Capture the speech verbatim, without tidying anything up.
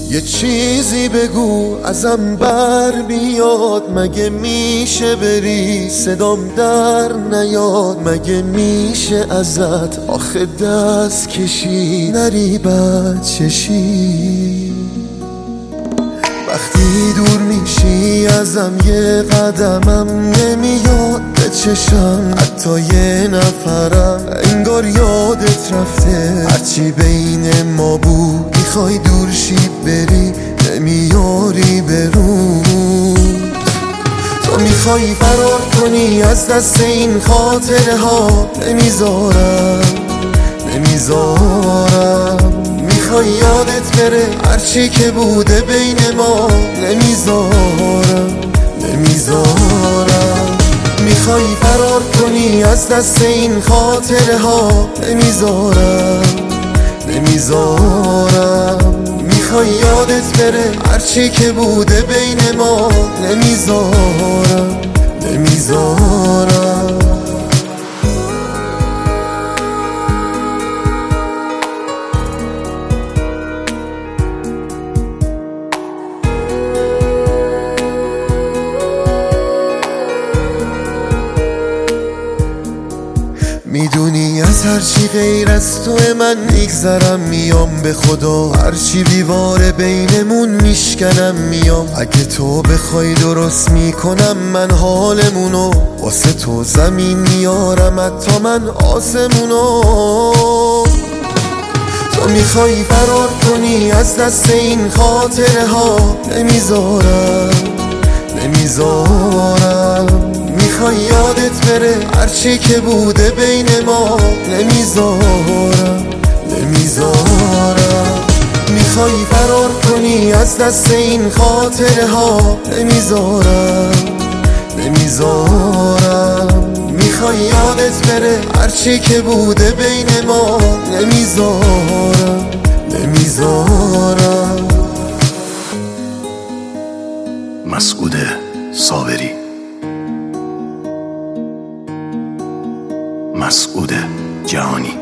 یه چیزی بگو ازم بر بیاد، مگه میشه بری صدام در نیاد؟ مگه میشه ازت آخه دست کشی نری بد چشی؟ وقتی دور میشی ازم یه قدمم نمیاد به چشم، حتی یه نفرم انگار یادت رفته. هرچی بین ما بود میخوای دور شی بری، نمیاری برود. تو میخوای فرار کنی از دست این خاطره ها، نمیذارم نمیذارم. میخوای یادت بره هرچی که بوده بین ما، نمیذارم نمیذارم. میخوای فرار کنی از دست این خاطره ها، نمیذارم نمیذارم. میخوای یادت بره هرچی که بوده بین ما، نمیذارم نمیذارم. میدونی از هرچی غیر از تو من میگذرم، میام به خدا هرچی دیواره بینمون میشکنم میام. اگه تو بخوای درست میکنم من حالمونو، واسه تو زمین میارم حتی من آسمونو. تو میخوای فرار کنی از دست این خاطره ها، نمیذارم نمیذارم. میخوای یادت بره هرچی که بوده بین ما، نمیذارم نمیذارم. میخوای فرار کنی از دست این خاطره ها، نمیذارم نمیذارم. میخوای یادت بره هرچی که بوده بین ما، نمیذارم نمیذارم. مسعود صابری، مسعود جهانی.